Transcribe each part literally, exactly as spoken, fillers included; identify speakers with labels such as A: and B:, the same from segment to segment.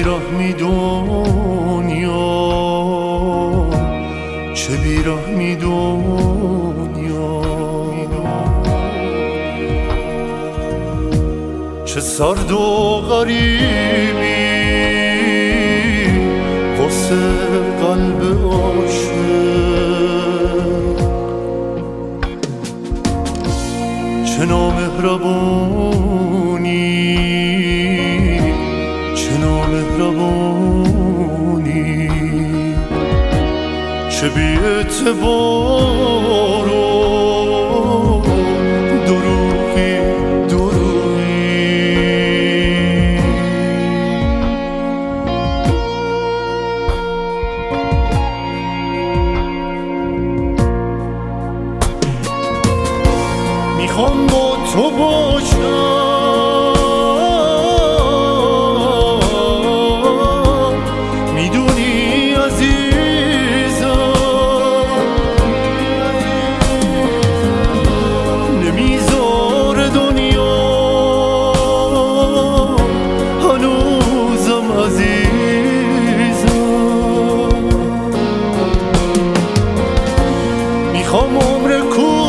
A: بیرحمی دنیا، چه بیرحمی دنیا، چه سرد و غریبی واسه قلب عاشق، چه نامهربونی، چه نامهربونی، چه بی اعتبار و دروغی دروغی. میخوام با تو باشم، میدونی عزیزم، نمیذاره دنیا هنوزم عزیزم. میخوام عمر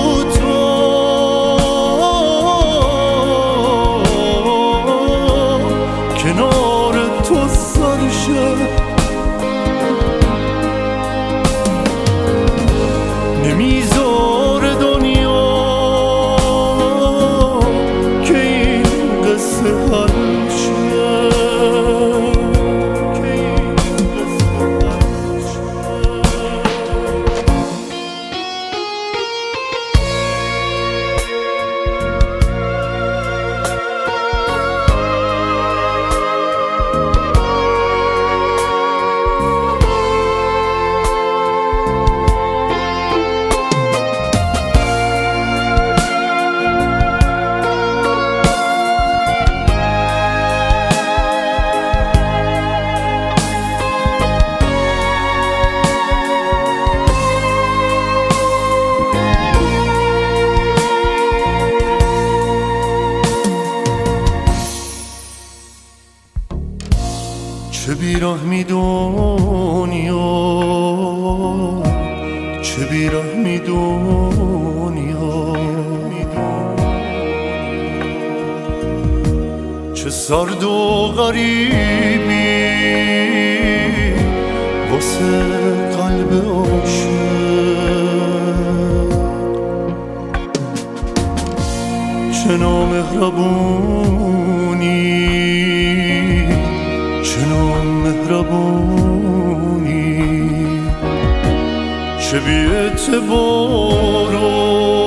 A: کنار تو سرشه، نمیذاره دنیا که این قصه حل شه، که این قصه حل شه. چه بیرحمی دنیا، چه بیرحمی دنیا، چه سرد و غریبی واسه قلب عاشق، چه نامهربونی، چه نامهربونی، چه بی اعتبار